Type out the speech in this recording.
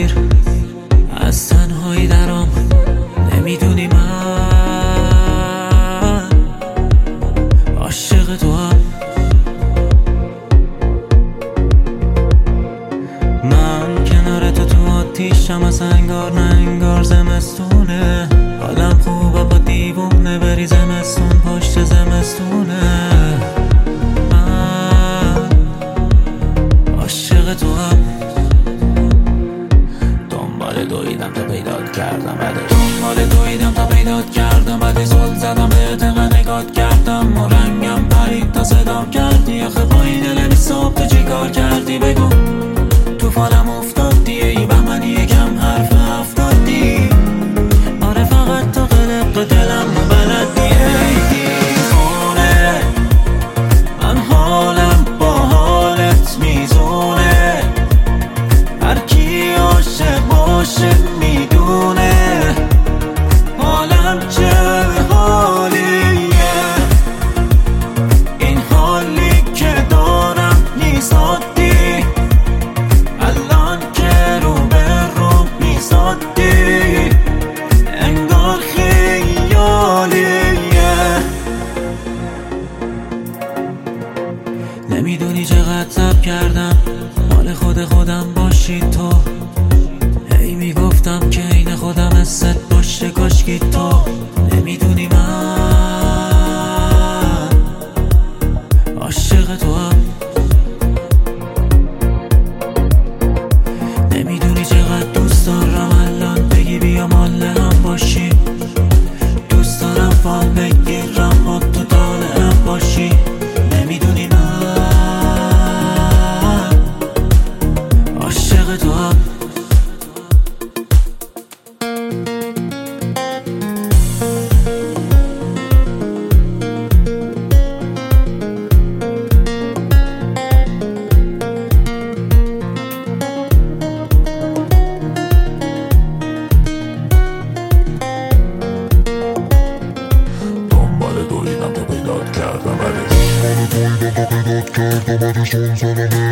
بگیر، از تنهایی درام. نمیدونی من عاشق تو هم. من کنار تو آتیشم، از انگار نه انگار زمستونه. حالم خوبه با دیوونه، بری زمستون پشت زمستونه. من عاشق تو هم. دنبال دویدم تا پیدات کردم بعدش، دنبال دویدم تا پیدات کردم بعدش. زل زدم بهت انقدر نگات کردم و رنگم پرید تا صدام کردی. آخه با این دل بی صبح تو چی کار کردی بگو؟ توفانم افتادی ای بهمنی، یکم حرف افتادی. آره فقط تو قلق دلم و بلدی. ای دیوونه من حالم با حالت میزونه، هر کی عاشق باشه میدونه حالم چه حالیه. این حالی که دارم نیست عادی، الان که رو به رو میزادی انگار خیالیه. نمیدونی چقدر صبر کردم مال خودم باشی تو. هی میگفتم که عین خودم حست باشه کاشکی تو. نمیدونی من عاشق تو هم. نمیدونی چقدر دوست دارم الان بگی بیا مال هم باشی. دوست دارم فال بگیرم با تو طالعم باشی. نمیدونی من عاشق تو هم. دنبال دویدم تا پیدات کردم بعدش،